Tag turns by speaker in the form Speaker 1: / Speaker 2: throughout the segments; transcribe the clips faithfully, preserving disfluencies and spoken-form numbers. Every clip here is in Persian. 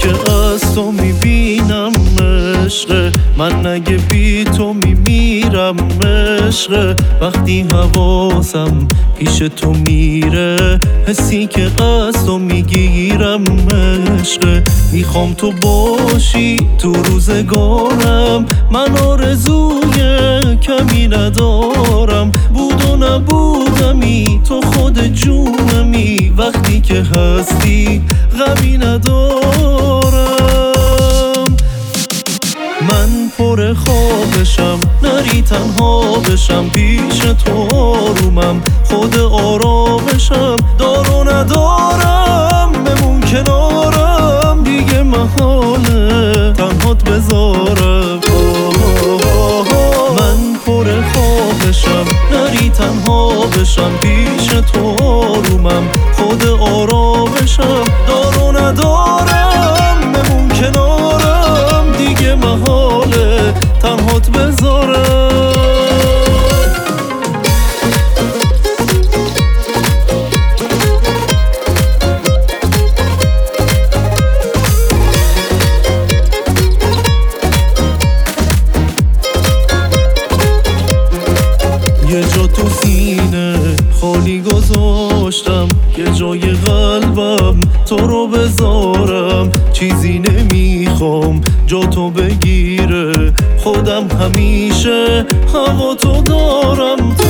Speaker 1: که از تو میبینم عشقه، من اگه بی تو میمیرم عشقه. وقتی حواسم پیش تو میره، حسی که از تو میگیرم عشقه. میخوام تو باشی تو روزگارم، من آرزوی کمی ندارم. بود و نبودمی تو خود جونمی، وقتی که هستی غمی ندارم. من پر خوابشم نری تنها بشم، پیش تو آرومم خود آرامشم. دار و ندارم بمون کنارم، دیگه محاله تنهات بذارم. من پر خوابشم نری تنها بشم، پیش تو آرومم خود آرامشم. دار و ندارم بمون کنارم، دیگه محاله تنهات بذارم. یه جا تو سینه خالی گذاشتم، یه جای قلبم تو رو بذارم. چیزی نمیخوام جا تو بگیره، خودم همیشه هوا تو دارم. تو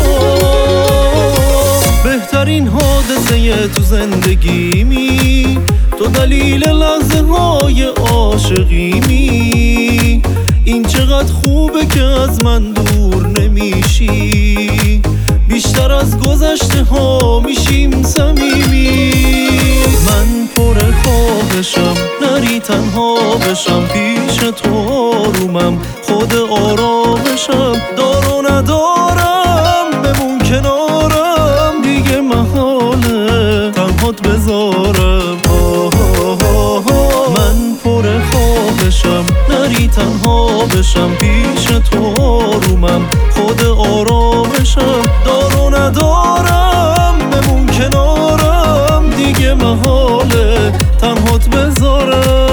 Speaker 1: بهترین حادثه تو زندگیمی، تو دلیل لحظه های عاشقیمی. این چقدر خوبه که از من دور نمیشی، بیشتر از گذشته ها میشیم صمیمی. من پر خوابشم نری تنها بشم، پیش تو آرومم خود آرامشم. دار و ندارم بمون کنارم، دیگه محاله تنهات بذارم. من پر خوابشم نری تنها بشم، پیش تو آرومم خود آرامشم. دار و ندارم بمون کنارم، دیگه محاله تنهات بذارم.